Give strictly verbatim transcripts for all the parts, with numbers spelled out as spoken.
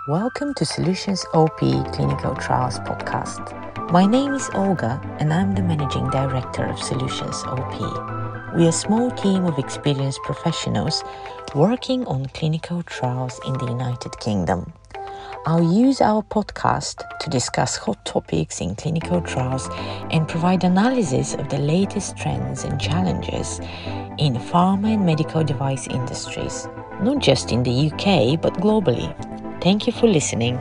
Welcome to Solutions O P Clinical Trials Podcast. My name is Olga and I'm the Managing Director of Solutions O P. We are a small team of experienced professionals working on clinical trials in the United Kingdom. I'll use our podcast to discuss hot topics in clinical trials and provide analysis of the latest trends and challenges in pharma and medical device industries, not just in the U K, but globally. Thank you for listening.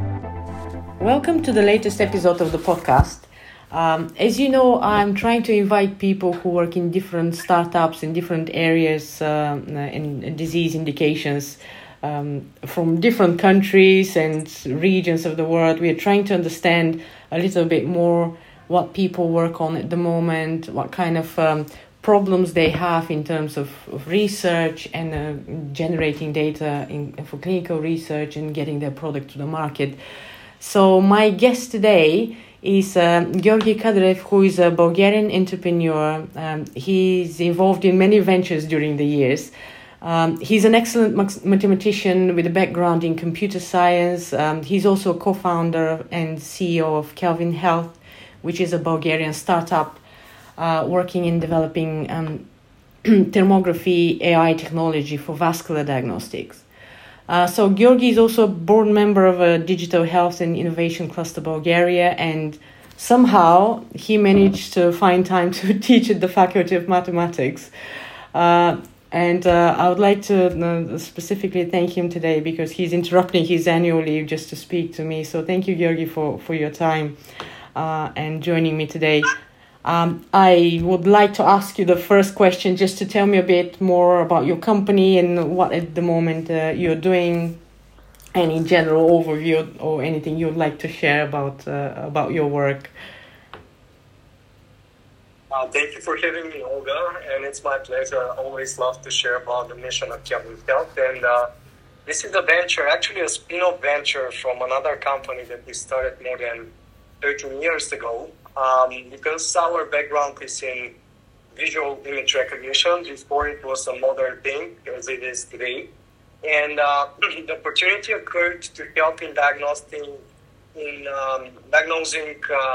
Welcome to the latest episode of the podcast. Um, as you know, I'm trying to invite people who work in different startups in different areas uh, in disease indications um, from different countries and regions of the world. We are trying to understand a little bit more what people work on at the moment, what kind of um, problems they have in terms of, of research and uh, generating data in, for clinical research and getting their product to the market. So my guest today is uh, Georgi Kadrev, who is a Bulgarian entrepreneur. Um, he's involved in many ventures during the years. Um, he's an excellent mathematician with a background in computer science. Um, he's also a co-founder and C E O of Kelvin Health, which is a Bulgarian startup uh, working in developing um, thermography A I technology for vascular diagnostics. Uh, so Georgi is also a board member of a Digital Health and Innovation Cluster Bulgaria, and somehow he managed to find time to teach at the Faculty of Mathematics. Uh, and uh, I would like to uh, specifically thank him today because he's interrupting his annual leave just to speak to me. So thank you, Georgi, for, for your time uh, and joining me today. Um, I would like to ask you the first question just to tell me a bit more about your company and what at the moment uh, you're doing, and in general overview or anything you'd like to share about uh, about your work. Uh, thank you for having me, Olga, and it's my pleasure. I always love to share about the mission of Kelvin Health, and uh, this is a venture, actually a spin-off venture from another company that we started more than thirteen years ago. Um, because our background is in visual image recognition, before it was a modern thing, as it is today. And uh, the opportunity occurred to help in diagnosing, in um, diagnosing uh,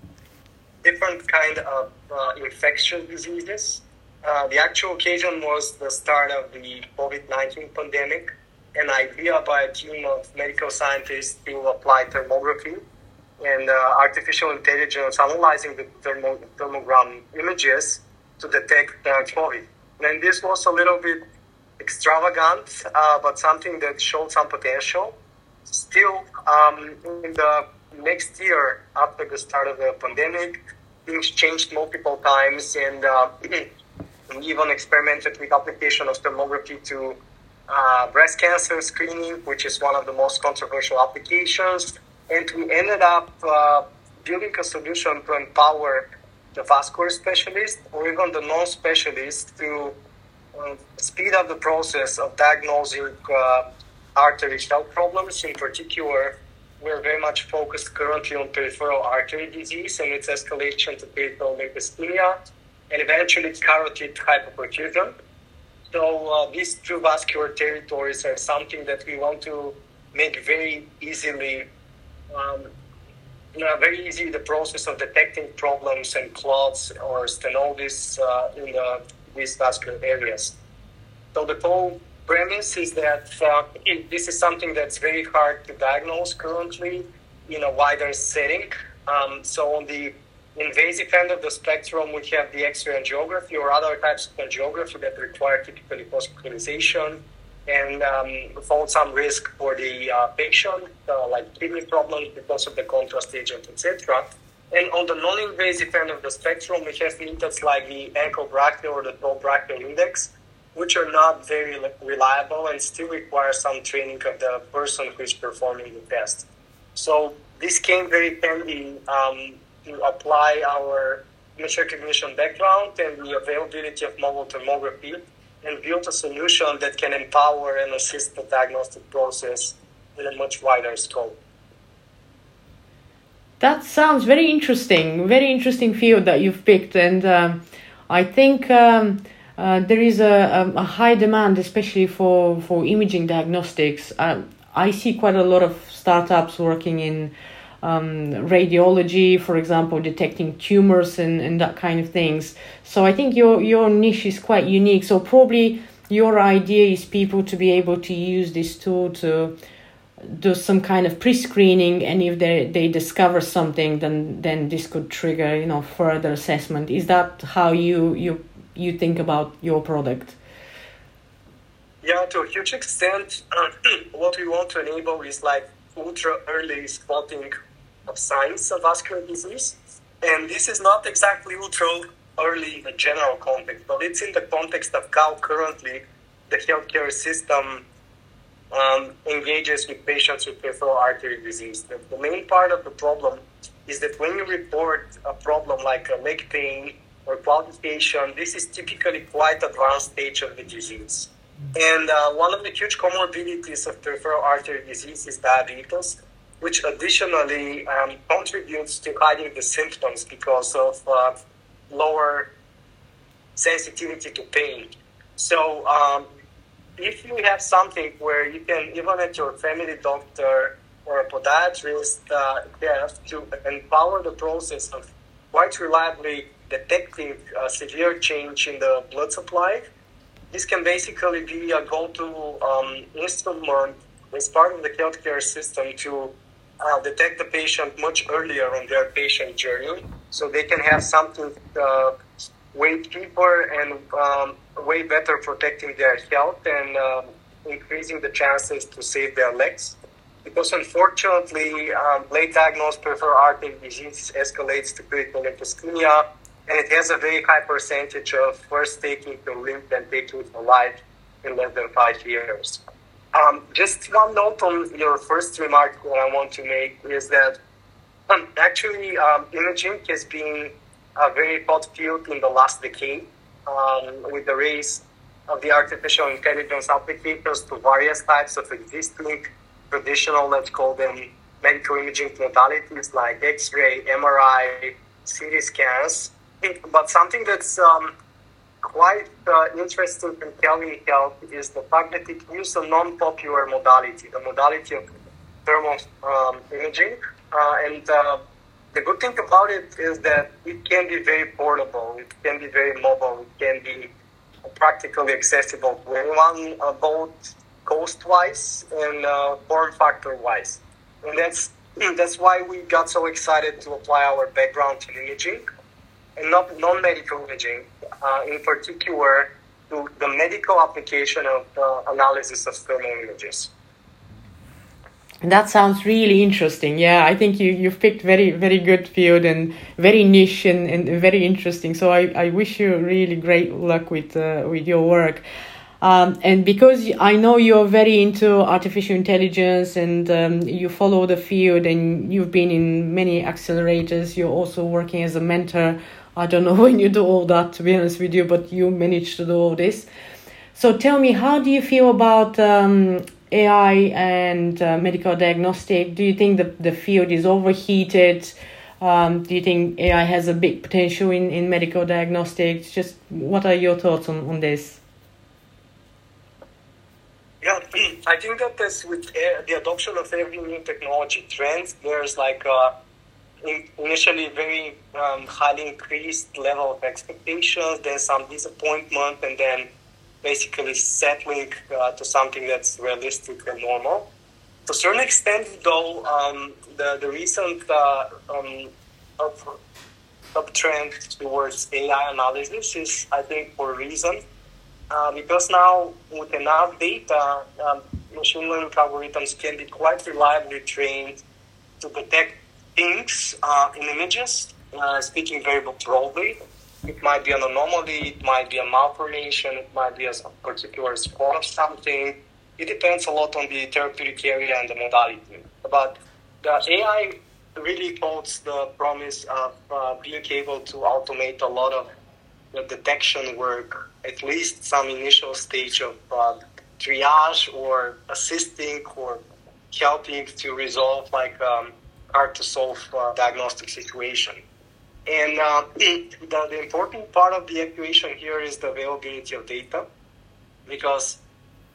different kind of uh, infectious diseases. Uh, the actual occasion was the start of the covid nineteen pandemic, an idea by a team of medical scientists to apply thermography and uh, artificial intelligence analyzing the thermo- thermogram images to detect uh, COVID. And this was a little bit extravagant, uh, but something that showed some potential. Still, um, in the next year, after the start of the pandemic, things changed multiple times, and uh, we even experimented with application of thermography to uh, breast cancer screening, which is one of the most controversial applications. And we ended up uh, building a solution to empower the vascular specialist or even the non-specialist to uh, speed up the process of diagnosing uh, artery health problems. In particular, we're very much focused currently on peripheral artery disease and its escalation to peripheral nerve ischemia and eventually carotid hypoperfusion. So uh, these two vascular territories are something that we want to make very easily Um, you know, very easy the process of detecting problems and clots or stenosis uh, in the, these vascular areas. So the whole premise is that uh, it, this is something that's very hard to diagnose currently in a wider setting. Um, so on the invasive end of the spectrum, we have the X-ray angiography or other types of angiography that require typically hospitalization and um, found some risk for the uh, patient, uh, like kidney problems because of the contrast agent, et cetera. And on the non-invasive end of the spectrum, we have methods like the ankle brachial or the toe brachial index, which are not very reliable and still require some training of the person who is performing the test. So this came very handy um, to apply our image recognition background and the availability of mobile thermography, and build a solution that can empower and assist the diagnostic process in a much wider scope. That sounds very interesting, very interesting field that you've picked, and um, I think um, uh, there is a, a high demand, especially for, for imaging diagnostics. Uh, I see quite a lot of startups working in um, radiology, for example, detecting tumors and, and that kind of things. So I think your your niche is quite unique. So probably your idea is people to be able to use this tool to do some kind of pre-screening, and if they, they discover something, then then this could trigger, you know, further assessment. Is that how you you you think about your product? Yeah, to a huge extent, uh, what we want to enable is like ultra early spotting of signs of vascular disease. And this is not exactly ultra early in the general context, but it's in the context of how currently the healthcare system um, engages with patients with peripheral artery disease. The, the main part of the problem is that when you report a problem like a leg pain or claudication, this is typically quite advanced stage of the disease. And uh, one of the huge comorbidities of peripheral artery disease is diabetes, which additionally um, contributes to hiding the symptoms because of uh, lower sensitivity to pain. So um, if you have something where you can, even at your family doctor or a podiatrist, uh, have to empower the process of quite reliably detecting a severe change in the blood supply, this can basically be a go-to um, instrument as part of the healthcare system to uh, detect the patient much earlier on their patient journey, so they can have something uh, way cheaper and um, way better protecting their health and uh, increasing the chances to save their legs. Because unfortunately, um, late diagnosed peripheral artery disease escalates to critical limb ischemia, and it has a very high percentage of first taking the limb and taking it alive in less than five years. Um, just one note on your first remark that I want to make is that um, actually um, imaging has been a very hot field in the last decade um, with the rise of the artificial intelligence applicators to various types of existing traditional, let's call them medical imaging modalities like X-ray, M R I, C T scans. But something that's um, quite uh, interesting in telehealth is the fact that it uses a non-popular modality, the modality of thermal um, imaging. Uh, and uh, the good thing about it is that it can be very portable, it can be very mobile, it can be practically accessible to anyone, uh, both cost-wise and uh, form factor-wise. And that's that's why we got so excited to apply our background in imaging, and not non-medical imaging, uh, in particular to the medical application of uh, analysis of thermal images. That sounds really interesting. Yeah, I think you, you've picked very, very good field and very niche and, and very interesting. So I, I wish you really great luck with uh, with your work. Um, and because I know you're very into artificial intelligence and um, you follow the field and you've been in many accelerators, you're also working as a mentor. I don't know when you do all that, to be honest with you, but you managed to do all this. So tell me, how do you feel about um, A I and uh, medical diagnostic? Do you think the, the field is overheated? Um, do you think A I has a big potential in, in medical diagnostics? Just what are your thoughts on, on this? Yeah, I think that this, with the adoption of every new technology trends, there's like a initially very um, highly increased level of expectations, then some disappointment, and then basically settling uh, to something that's realistic and normal. To a certain extent, though, um, the, the recent uh, um, up, uptrend towards A I analysis is, I think, for a reason. Uh, because now, with enough data, um, machine learning algorithms can be quite reliably trained to detect things uh, in images, uh, speaking very broadly. It might be an anomaly, it might be a malformation, it might be a particular spot of something. It depends a lot on the therapeutic area and the modality. But the A I really holds the promise of uh, being able to automate a lot of the detection work, at least some initial stage of uh, triage or assisting or helping to resolve like um, hard to solve uh, diagnostic situation. And uh, the, the important part of the equation here is the availability of data, because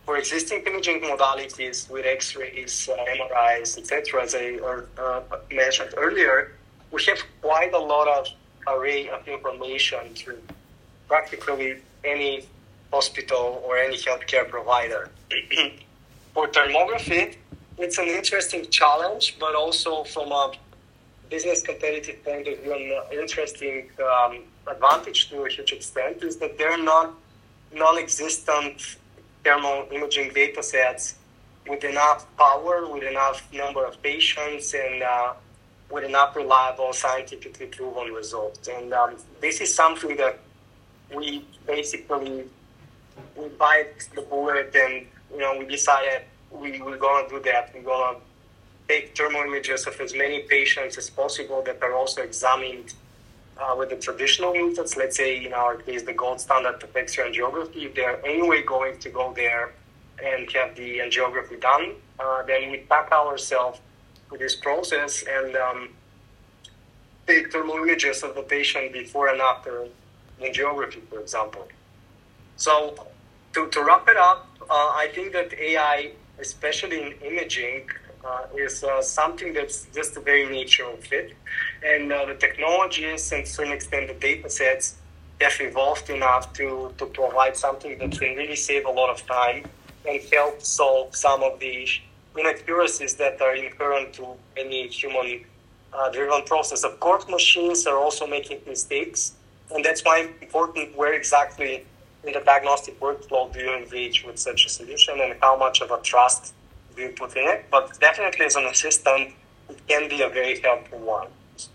for existing imaging modalities with X-rays, uh, M R Is, et cetera, as I uh, mentioned earlier, we have quite a lot of array of information through practically any hospital or any healthcare provider. For thermography, it's an interesting challenge, but also from a business competitive point of view, an interesting um, advantage to a huge extent is that they're not non-existent thermal imaging data sets with enough power, with enough number of patients, and uh, with enough reliable, scientifically proven results. And um, this is something that we basically we bite the bullet, and you know we decided we we're gonna do that. We're gonna take thermal images of as many patients as possible that are also examined uh, with the traditional methods. Let's say in our case, the gold standard of X-ray angiography. If they're anyway going to go there and have the angiography done, uh, then we pack ourselves with this process and um, take thermal images of the patient before and after angiography, for example. So to, to wrap it up, uh, I think that A I, especially in imaging, uh, is uh, something that's just a very natural fit. And uh, the technologies and to a certain extent the data sets have evolved enough to, to provide something that can really save a lot of time and help solve some of the inaccuracies that are inherent to any human uh, driven process. Of course, machines are also making mistakes, and that's why it's important where exactly in the diagnostic workflow do you engage with such a solution and how much of a trust do you put in it. But definitely as an assistant, it can be a very helpful one.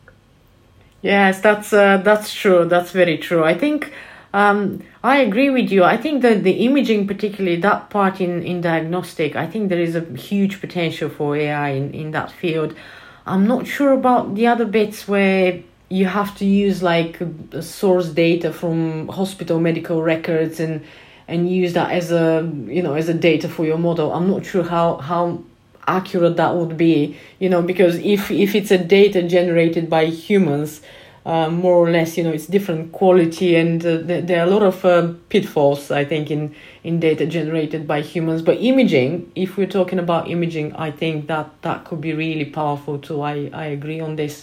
Yes, that's uh, that's true. That's very true. I think um, I agree with you. I think that the imaging, particularly that part in, in diagnostic, I think there is a huge potential for A I in, in that field. I'm not sure about the other bits where you have to use like source data from hospital medical records and and use that as a you know as a data for your model. I'm not sure how how accurate that would be, you know, because if if it's a data generated by humans, uh, more or less, you know, it's different quality, and uh, there, there are a lot of uh, pitfalls, I think, in in data generated by humans. But imaging, if we're talking about imaging, I think that that could be really powerful too. I I agree on this.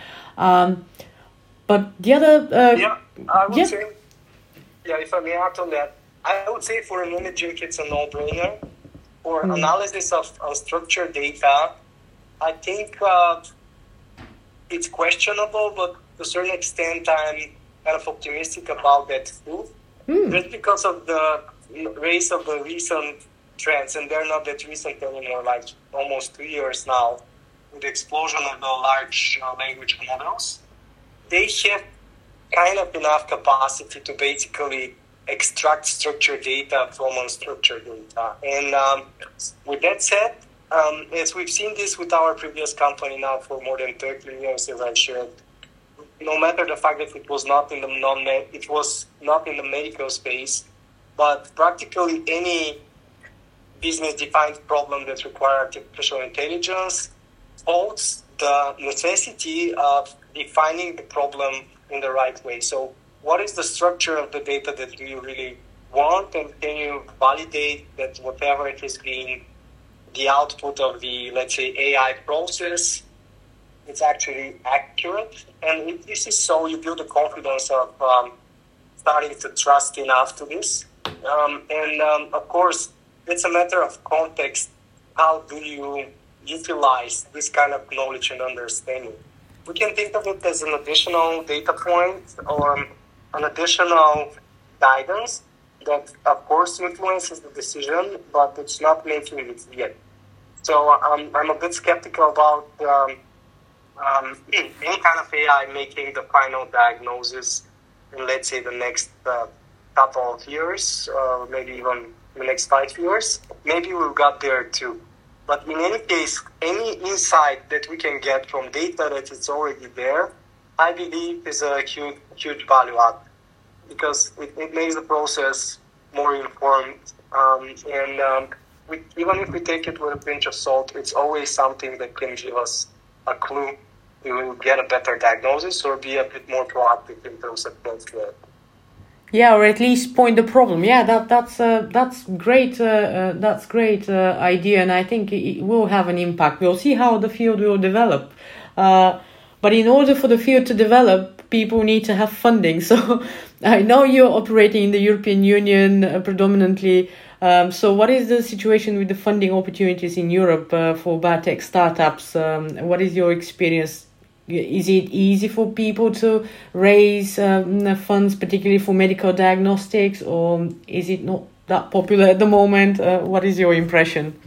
Um, but the other, uh, yeah, I would yeah. say, yeah, if I may add on that, I would say for an imaging, it's a no-brainer. For mm. analysis of unstructured data, I think uh, it's questionable, but to a certain extent, I'm kind of optimistic about that too. Mm. Just because of the race of the recent trends, and they're not that recent anymore, like almost two years now, with the explosion of the large uh, language models, they have kind of enough capacity to basically extract structured data from unstructured data. And um, with that said, um, as we've seen this with our previous company now for more than thirty years, as I shared, no matter the fact that it was not in the non it was not in the medical space, but practically any business-defined problem that requires artificial intelligence holds the necessity of defining the problem in the right way. So what is the structure of the data that you really want, and can you validate that whatever it has been the output of the, let's say, A I process, it's actually accurate? And if this is so, you build the confidence of um, starting to trust enough to this. Um, and um, of course, it's a matter of context. How do you utilize this kind of knowledge and understanding? We can think of it as an additional data point or an additional guidance that, of course, influences the decision, but it's not making it yet. So um, I'm a bit skeptical about um, um, any kind of A I making the final diagnosis in, let's say, the next uh, couple of years, or maybe even the next five years. Maybe we'll get there too. But in any case, any insight that we can get from data that is already there, I believe is a huge, huge value add, because it, it makes the process more informed. Um, and um, we, even if we take it with a pinch of salt, it's always something that can give us a clue to get a better diagnosis or be a bit more proactive in terms of healthcare. yeah, or at least point the problem. Yeah, that that's uh, that's great. Uh, uh, that's great uh, idea, and I think it will have an impact. We'll see how the field will develop. Uh, but in order for the field to develop, people need to have funding. So I know you're operating in the European Union uh, predominantly. Um, so what is the situation with the funding opportunities in Europe uh, for biotech startups? Um, what is your experience? Is it easy for people to raise um, funds, particularly for medical diagnostics, or is it not that popular at the moment? Uh, what is your impression?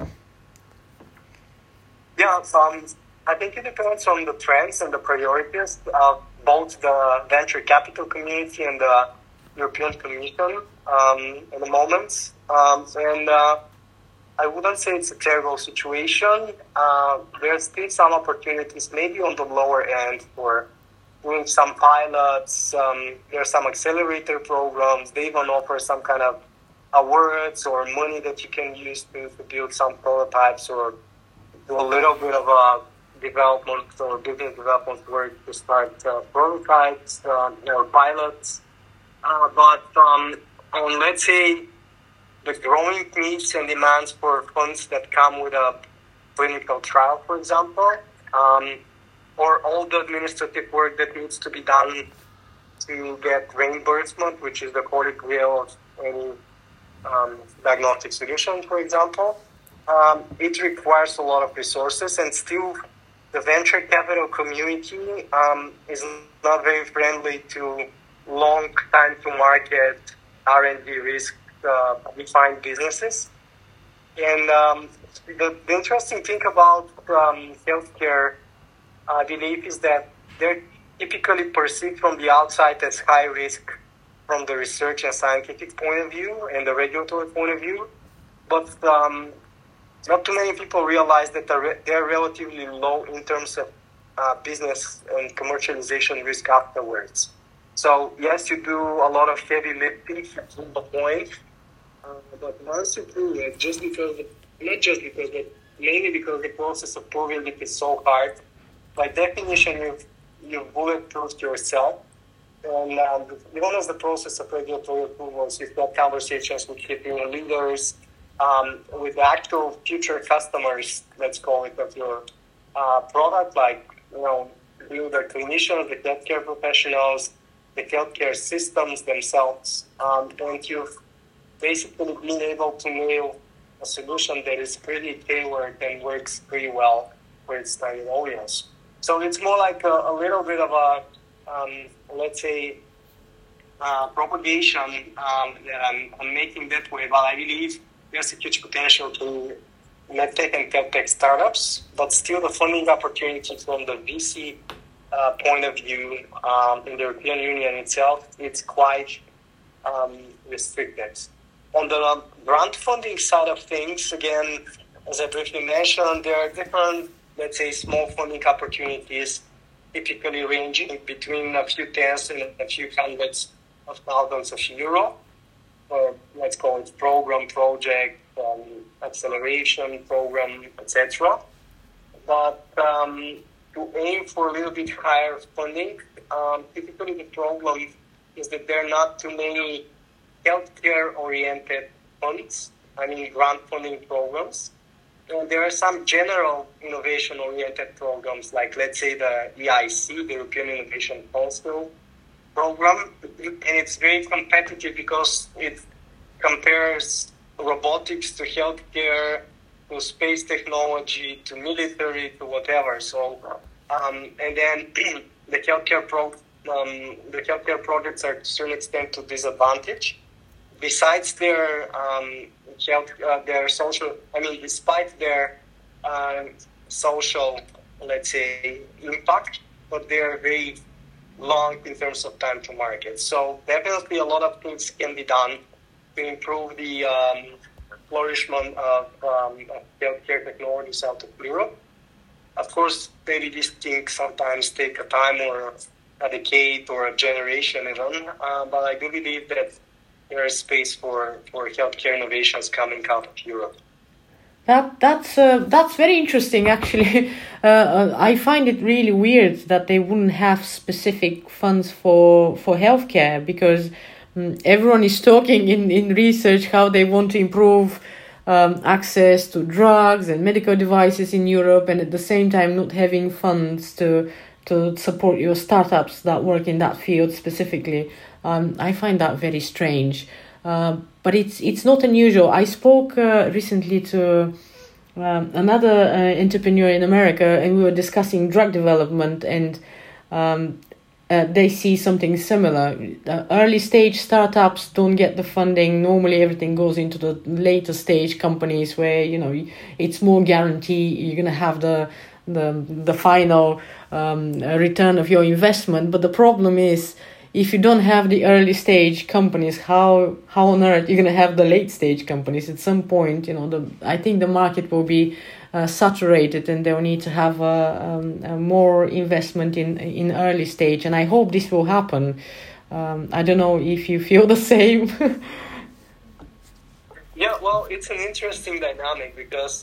Yeah, um, I think it depends on the trends and the priorities of both the venture capital community and the European Commission um, at the moment. Um, and uh, I wouldn't say it's a terrible situation. Uh, there's still some opportunities, maybe on the lower end, for doing some pilots. Um, there are some accelerator programs. They even offer some kind of awards or money that you can use to, to build some prototypes or do a little bit of a development or business development work to start uh, prototypes uh, or pilots. Uh, but um, on, let's say, the growing needs and demands for funds that come with a clinical trial, for example, um, or all the administrative work that needs to be done to get reimbursement, which is the holy grail of any um, diagnostic solution, for example. Um, it requires a lot of resources, and still the venture capital community um, is not very friendly to long time to market R and D risk uh, defined businesses. And um, the, the interesting thing about um, healthcare, I believe, is that they're typically perceived from the outside as high risk from the research and scientific point of view and the regulatory point of view. But um, not too many people realize that they're, they're relatively low in terms of uh, business and commercialization risk afterwards. So yes, you do a lot of heavy lifting to the point, uh, but once you prove it, just because, not just because, but mainly because the process of proving it is so hard, by definition, you've, you've bulletproofed yourself. And um, even as the process of regulatory approvals, you've got conversations with key opinion leaders, um, with the actual future customers, let's call it, of your uh, product, like, you know, the clinicians, the healthcare professionals, the healthcare systems themselves, um, and you've basically been able to nail a solution that is pretty tailored and works pretty well for its target audience. So it's more like a, a little bit of a, um, let's say, uh, propagation um, that I'm, I'm making that way, but I believe there's a huge potential to medtech and healthtech startups, but still the funding opportunity from the V C uh, point of view um, in the European Union itself, it's quite um, restricted. On the grant funding side of things, again, as I briefly mentioned, there are different, let's say, small funding opportunities, typically ranging between a few tens and a few hundreds of thousands of euro. Or let's call it program, project, um, acceleration program, et cetera. But um, to aim for a little bit higher funding, um, typically the problem is that there are not too many healthcare-oriented funds, I mean grant funding programs. And there are some general innovation-oriented programs, like let's say the E I C, the European Innovation Council program, and it's very competitive because it compares robotics to healthcare, to space technology, to military, to whatever. So, um, and then the healthcare pro, um, the healthcare projects are to a certain extent to disadvantage. Besides their um, health, uh, their social, I mean, despite their uh, social, let's say, impact, but they're very long in terms of time to market. So definitely a lot of things can be done to improve the um, flourishment of, um, of healthcare technologies out of Europe. Of course, maybe these things sometimes take a time or a decade or a generation even, uh, but I do believe that there is space for, for healthcare innovations coming out of Europe. That that's uh, that's very interesting, actually. Uh, I find it really weird that they wouldn't have specific funds for for healthcare, because everyone is talking in, in research how they want to improve um, access to drugs and medical devices in Europe, and at the same time not having funds to to support your startups that work in that field specifically. Um, I find that very strange, uh, but it's it's not unusual. I spoke uh, recently to um, another uh, entrepreneur in America, and we were discussing drug development, and um, uh, they see something similar. Uh, early stage startups don't get the funding. Normally, everything goes into the later stage companies where, you know, it's more guarantee you're gonna have the the the final um, return of your investment. But the problem is, if you don't have the early stage companies, how how on earth you're gonna have the late stage companies? At some point, you know, the I think the market will be uh, saturated, and they'll need to have a, um, a more investment in in early stage. And I hope this will happen. Um, I don't know if you feel the same. Yeah, well, it's an interesting dynamic because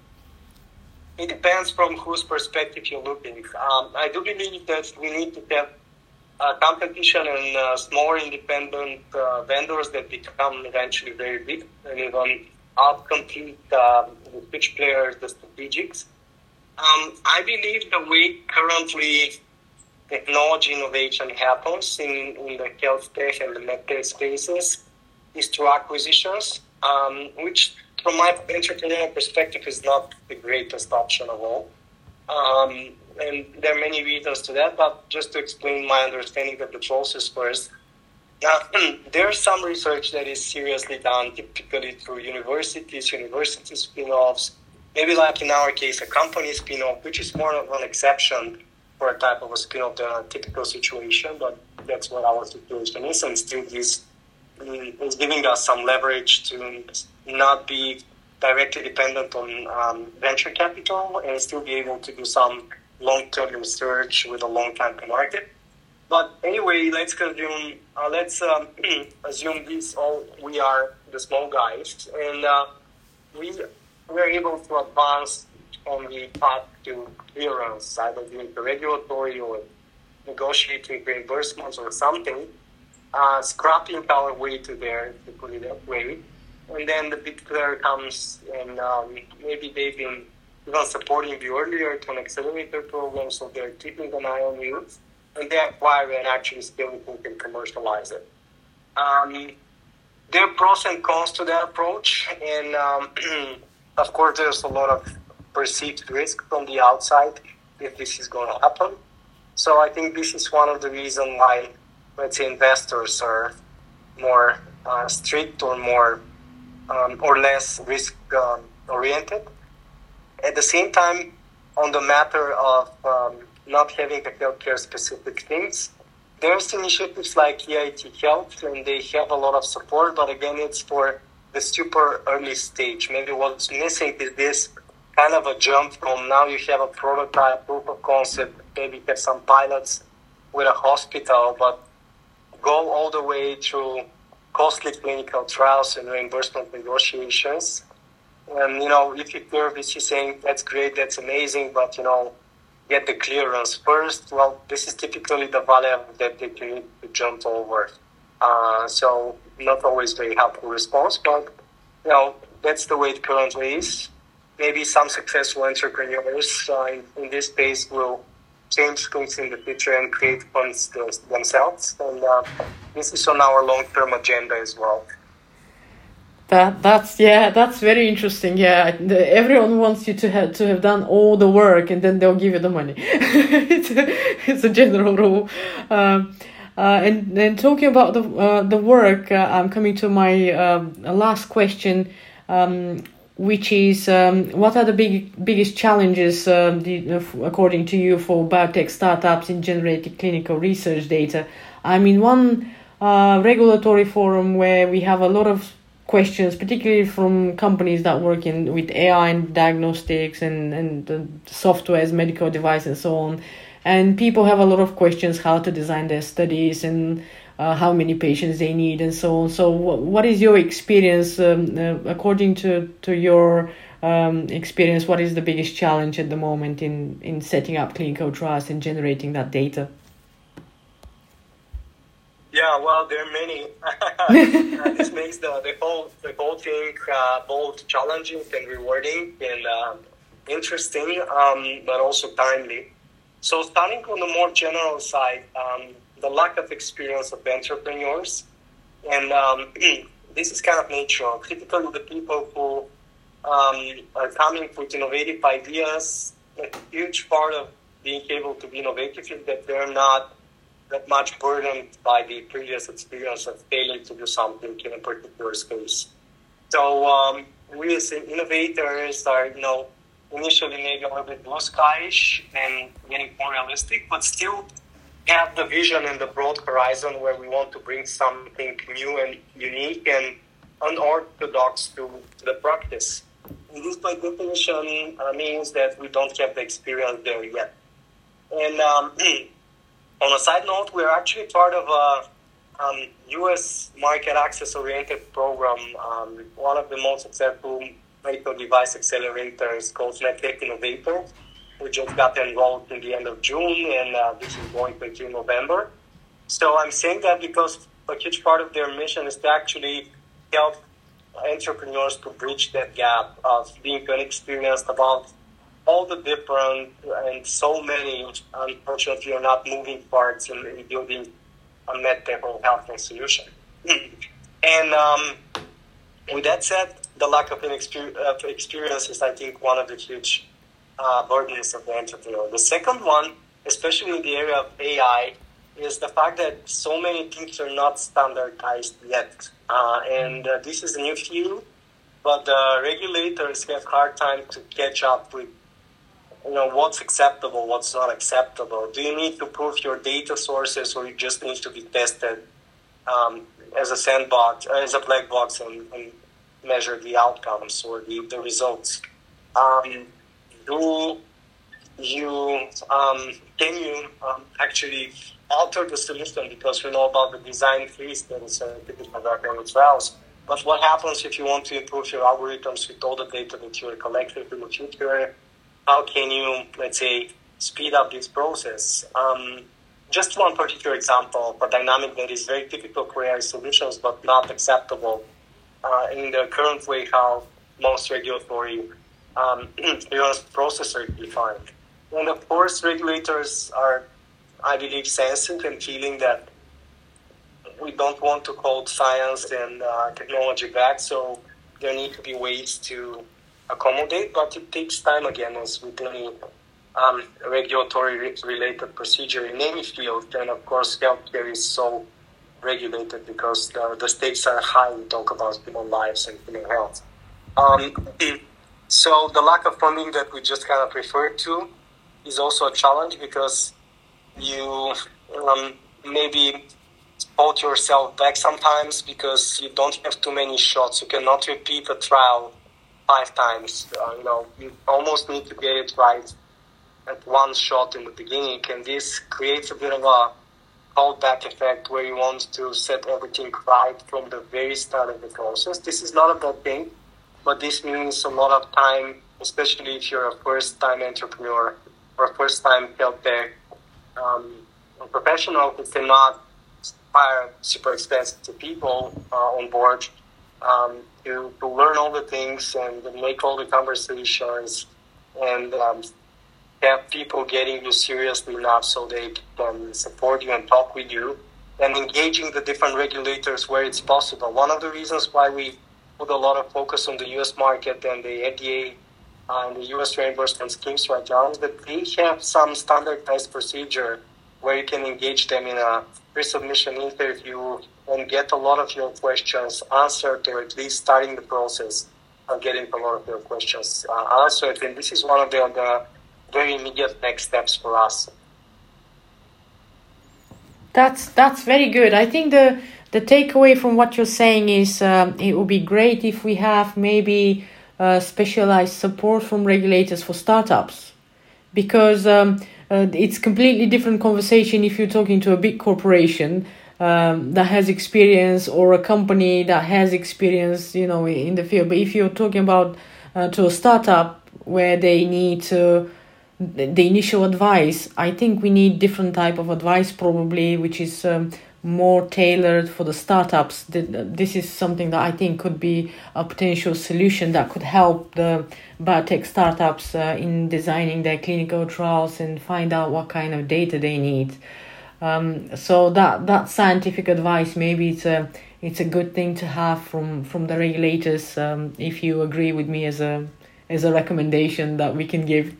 it depends from whose perspective you're looking. Um, I do believe that we need to have uh, competition and uh, smaller independent uh, vendors that become eventually very big and even outcompete uh, the big players, the strategics. Um, I believe the way currently technology innovation happens in, in the health tech and the medtech spaces is through acquisitions, um, which from my entrepreneurial perspective is not the greatest option of all. Um, and there are many reasons to that, but just to explain my understanding of the process first, uh, there's some research that is seriously done, typically through universities, university spin-offs, maybe like in our case, a company spin-off, which is more of an exception for a type of a spin-off than a typical situation, but that's what our situation is, and still this is giving us some leverage to not be directly dependent on um, venture capital and still be able to do some long-term research with a long time to market. But anyway, let's assume uh, let's um, assume this all we are the small guys, and uh, we we're able to advance on the path to clearance, either doing the regulatory or negotiating reimbursements or something, uh, scrapping our way to there, to put it that way. And then the big player comes, and um, maybe they've been even supporting you earlier to an accelerator program, so they're keeping an eye on you, and they acquire and actually scale it and can commercialize it. Um, there are pros and cons to that approach, and um, of course there's a lot of perceived risk from the outside if this is going to happen. So I think this is one of the reasons why, let's say, investors are more uh, strict or more Um, or less risk um, oriented. At the same time, on the matter of um, not having the healthcare specific things, there's initiatives like E I T Health, and they have a lot of support, but again, it's for the super early stage. Maybe what's missing is this kind of a jump from now you have a prototype, proof of concept, maybe have some pilots with a hospital, but go all the way through costly clinical trials and reimbursement negotiations. And, you know, if you hear this, you're saying, that's great, that's amazing, but, you know, get the clearance first. Well, this is typically the value that they need to jump over. Uh, so not always very helpful response, but, you know, that's the way it currently is. Maybe some successful entrepreneurs uh, in, in this space will change things in the future and create funds themselves. And uh, this is on our long-term agenda as well. That that's yeah, that's very interesting. Yeah, the, everyone wants you to have to have done all the work, and then they'll give you the money. it's, a, it's a general rule. Um, uh, and then talking about the uh, the work, uh, I'm coming to my um, last question. Um, which is um, what are the big biggest challenges, um, the, uh, according to you, for biotech startups in generating clinical research data? I'm in one uh, regulatory forum where we have a lot of questions, particularly from companies that work in with A I and diagnostics and, and uh, software as medical device and so on. And people have a lot of questions how to design their studies and Uh, how many patients they need and so on. So w- what is your experience, um, uh, according to, to your um, experience, what is the biggest challenge at the moment in, in setting up clinical trials and generating that data? Yeah, well, there are many. uh, this makes the, the whole the whole thing uh, both challenging and rewarding and uh, interesting, um, but also timely. So, starting on the more general side, um, the lack of experience of entrepreneurs, and um, this is kind of natural. Typically, the people who um, are coming with innovative ideas, a huge part of being able to be innovative is that they're not that much burdened by the previous experience of failing to do something in a particular space. So um, we as innovators are, you know, initially maybe a little bit blue skyish and getting more realistic, but still have the vision and the broad horizon where we want to bring something new and unique and unorthodox to, to the practice. And this, by definition, uh, means that we don't have the experience there yet. And um, on a side note, we're actually part of a um, U S market access-oriented program, um, one of the most successful medical device accelerators called MedTech Innovator. We just got enrolled in the end of June, and uh, this is going to until November. So I'm saying that because a huge part of their mission is to actually help entrepreneurs to bridge that gap of being inexperienced about all the different and so many, unfortunately, are not moving parts in, in building a medtech or healthcare solution. And um, with that said, the lack of, inexper- of experience is, I think, one of the huge uh, burdens of the entrepreneur. The second one, especially in the area of A I, is the fact that so many things are not standardized yet. Uh, and uh, this is a new field, but the regulators have a hard time to catch up with, you know, what's acceptable, what's not acceptable. Do you need to prove your data sources, or you just need to be tested um, as a sandbox, as a black box, and, and measure the outcomes or the, the results? Um, do you um, can you um, actually alter the solution, because we know about the design freeze that is a typical clinical trials. But what happens if you want to improve your algorithms with all the data that you're collecting in the future? How can you, let's say, speed up this process? Um, just one particular example of a dynamic that is very typical for A I solutions, but not acceptable uh, in the current way how most regulatory um, processes are defined. And of course, regulators are, I believe, sensing and feeling that we don't want to hold science and uh, technology back, so there need to be ways to accommodate, but it takes time, again, as with any um, regulatory-related procedure in any field. And of course, healthcare is so regulated because the, the stakes are high. We talk about human lives and human health. Um, so the lack of funding that we just kind of referred to is also a challenge, because you um, maybe hold yourself back sometimes because you don't have too many shots. You cannot repeat a trial five times. Uh, you know, you almost need to get it right at one shot in the beginning, and this creates a bit of a holdback effect where you want to set everything right from the very start of the process. This is not a bad thing, but this means a lot of time, especially if you're a first-time entrepreneur or a first-time healthcare um, professional who cannot hire super expensive people uh, on board um, to, to learn all the things and make all the conversations and um, have people getting you seriously enough so they can support you and talk with you, and engaging the different regulators where it's possible. One of the reasons why we put a lot of focus on the U S market and the F D A uh, and the U S reimbursement schemes right now is that they have some standardized procedure where you can engage them in a pre-submission interview and get a lot of your questions answered, or at least starting the process of getting a lot of your questions uh, answered. And this is one of the, the very immediate next steps for us. That's that's very good. I think the the takeaway from what you're saying is um, it would be great if we have maybe uh, specialized support from regulators for startups, because um, uh, it's completely different conversation if you're talking to a big corporation um, that has experience, or a company that has experience, you know, in the field. But if you're talking about uh, to a startup where they need to the initial advice, I think we need different type of advice probably, which is um, more tailored for the startups. This is something that I think could be a potential solution that could help the biotech startups uh, in designing their clinical trials and find out what kind of data they need. Um, so that that scientific advice, maybe it's a it's a good thing to have from from the regulators. Um, if you agree with me as a as a recommendation that we can give.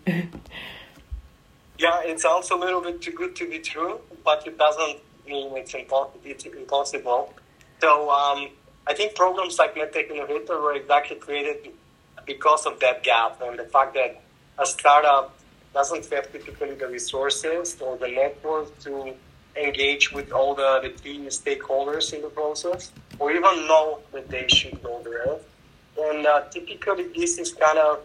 Yeah, it sounds a little bit too good to be true, but it doesn't mean it's, impo- it's impossible. So um, I think programs like MedTech Innovator were exactly created because of that gap and the fact that a startup doesn't have typically the resources or the network to engage with all the, the key stakeholders in the process, or even know that they should go there. And uh, typically this is kind of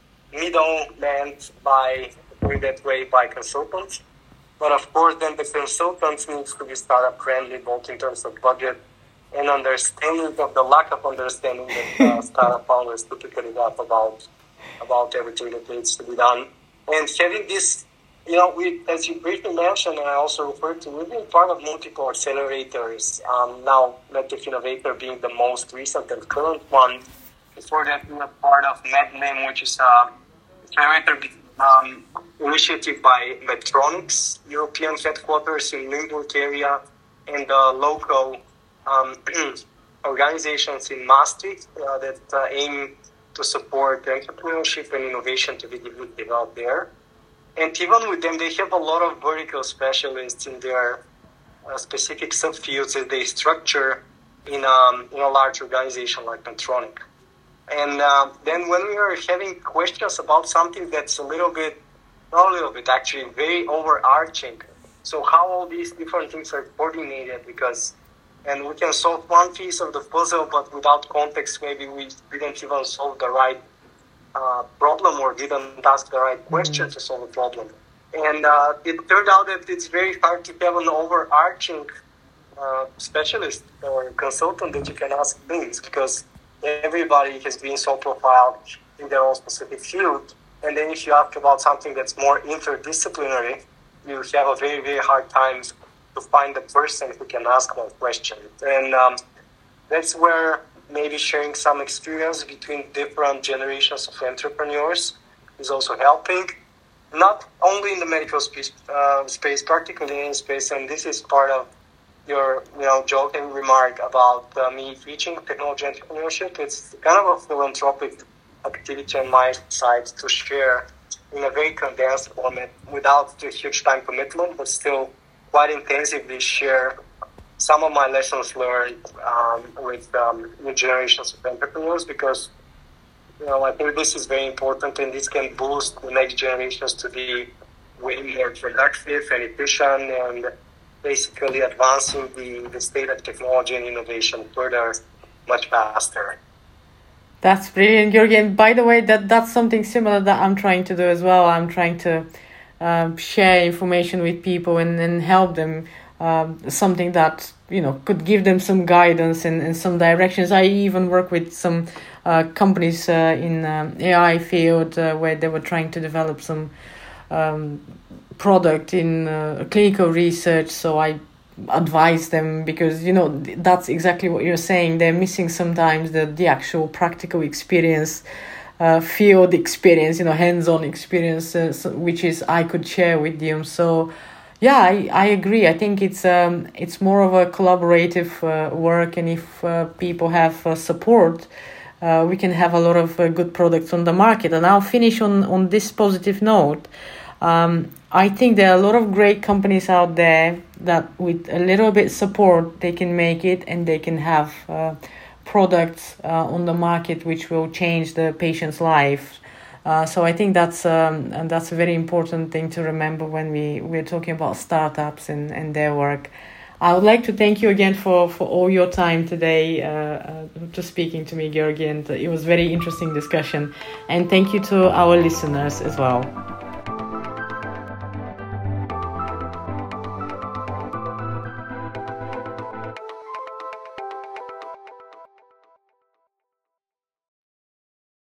middle manned by, in that way, by consultants. But of course, then the consultants needs to be startup friendly, both in terms of budget and understanding of the lack of understanding that uh, startup founders typically have about, about everything that needs to be done. And having this, you know, we, as you briefly mentioned, and I also referred to, we've been part of multiple accelerators. Um, now, MedTech Innovator being the most recent and current one. Before that, we were part of MedName, which is a accelerator um, initiative by Medtronics, European headquarters in Limburg area, and the local um, organizations in Maastricht uh, that uh, aim to support entrepreneurship and innovation to be developed there. And even with them, they have a lot of vertical specialists in their uh, specific subfields that they structure in, um, in a large organization like Medtronic. And uh, then when we are having questions about something that's a little bit, not a little bit, actually very overarching, so how all these different things are coordinated, because, and we can solve one piece of the puzzle, but without context, maybe we didn't even solve the right uh, problem or didn't ask the right question mm-hmm. to solve the problem. And uh, it turned out that it's very hard to have an overarching uh, specialist or consultant that you can ask things, because everybody has been so profiled in their own specific field. And then if you ask about something that's more interdisciplinary, you have a very, very hard time to find the person who can ask more questions. And um, that's where maybe sharing some experience between different generations of entrepreneurs is also helping. Not only in the medical space, uh, space, particularly in space, and this is part of your, you know, joking remark about uh, me teaching technology entrepreneurship. It's kind of a philanthropic activity on my side to share in a very condensed format without a huge time commitment, but still quite intensively share some of my lessons learned um, with um, new generations of entrepreneurs, because, you know, I think this is very important, and this can boost the next generations to be way more productive and efficient, and basically advancing the, the state of technology and innovation further, much faster. That's brilliant, Georgi. By the way, that that's something similar that I'm trying to do as well. I'm trying to um, share information with people and, and help them, um, something that, you know, could give them some guidance and, and some directions. I even work with some uh, companies uh, in um, A I field uh, where they were trying to develop some um, product in uh, clinical research. So I advise them, because, you know, that's exactly what you're saying. They're missing sometimes the, the actual practical experience, uh, field experience, you know, hands-on experience, uh, so, which is I could share with them. So yeah, I, I agree. I think it's um it's more of a collaborative uh, work, and if uh, people have uh, support, uh, we can have a lot of uh, good products on the market. And I'll finish on, on this positive note. Um, I think there are a lot of great companies out there that with a little bit support, they can make it, and they can have uh, products uh, on the market which will change the patient's life. Uh, so I think that's um, and that's a very important thing to remember when we, we're talking about startups and, and their work. I would like to thank you again for, for all your time today, uh, uh, to speaking to me, Georgi, and it was very interesting discussion. And thank you to our listeners as well.